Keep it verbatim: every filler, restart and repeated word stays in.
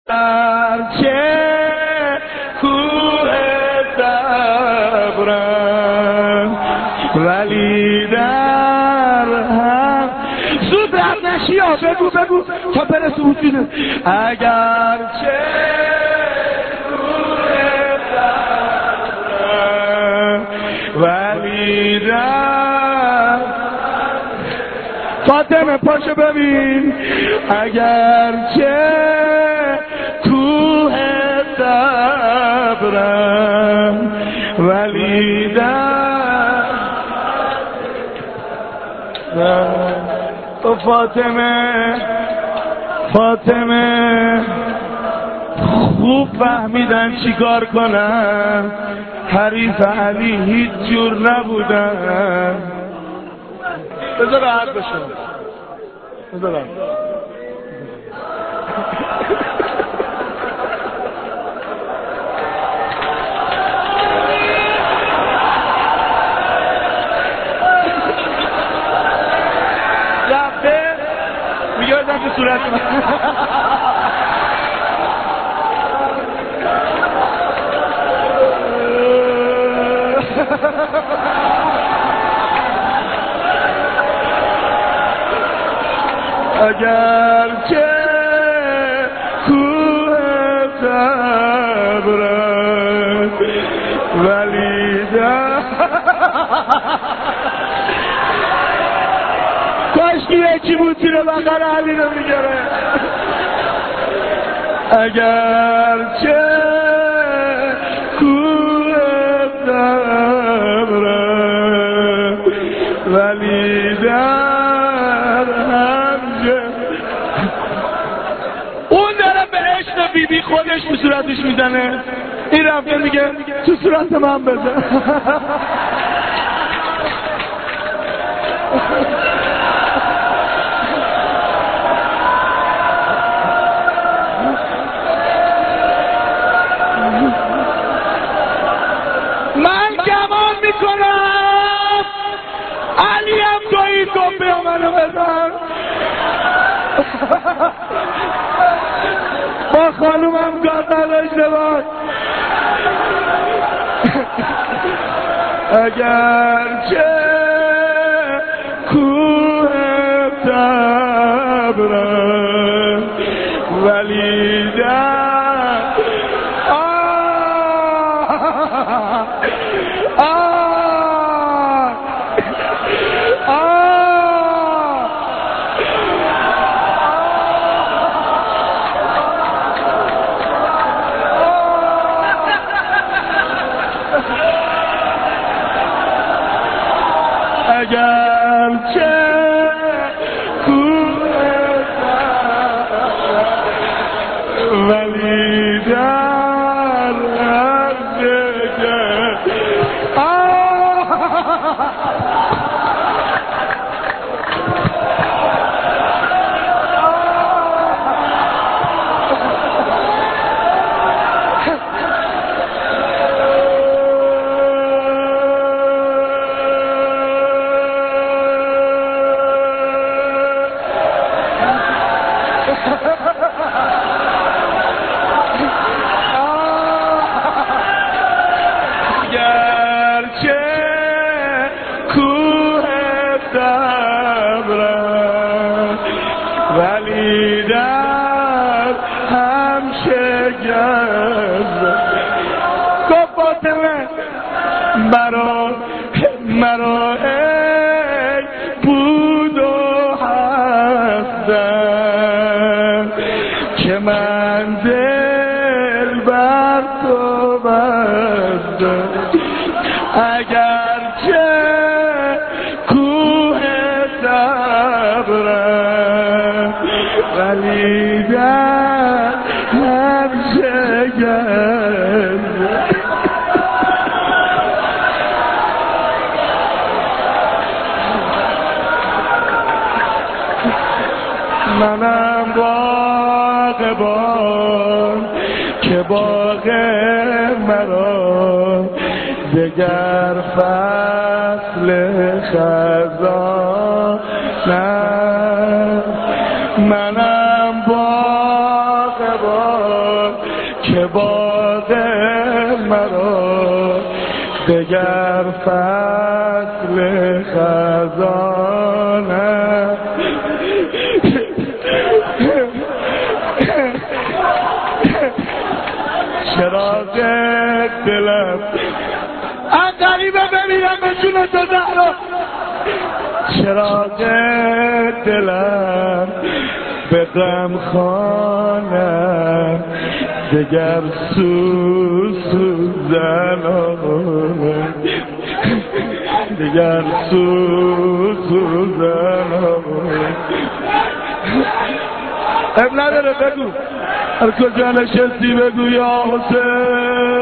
چه کوه صبرم ولی در هم زود رفت نشی ها بگو بگو تا برسه حسینه اگر چه کوه صبرم ولی در فاطمه پاشو ببین اگر چه کوه صبرم ولی در تو فاطمه فاطمه خوب فهمیدن چیکار کنن حریف علی هیچ جور نبودن بذار راحت بشه بذار راحت رفته میگه بزن تو صورت من اگر که کوه صبرم ولی در کاشکی یکی بود تیره بقر علی رو میگره اگر که کوه صبرم ولی در همجه اون داره به عشق بی بی خودش تو صورتش میزنه این رفته میگه تو صورت من بزن من گمان میکنم علی هم توی گفته منو بزن با خانومم گاه نداشته باش اگر چه کوه صبرم ولی در آه آه آه اگر چه کوه صبرم ولی در هر جگر گرچه کوه صبرم ولی در هم شگرد گفت فاطمه مرا مرا ای بود و هستم که من دل بر تو بستم اگر چه کوه صبرم ولی در هم شگرد منم باغبان که باغ مرا دگر فصل خزان نه منم باغبان که باد مرا دگر فصل خزانه چراغ دلم انقریبه بمیرم به جون تو زهرا چراغ دلم به غم خانم دگر سو سوزن دگر سو سوزن اب نداره بگو هر کجا نشستی بگو یا حسین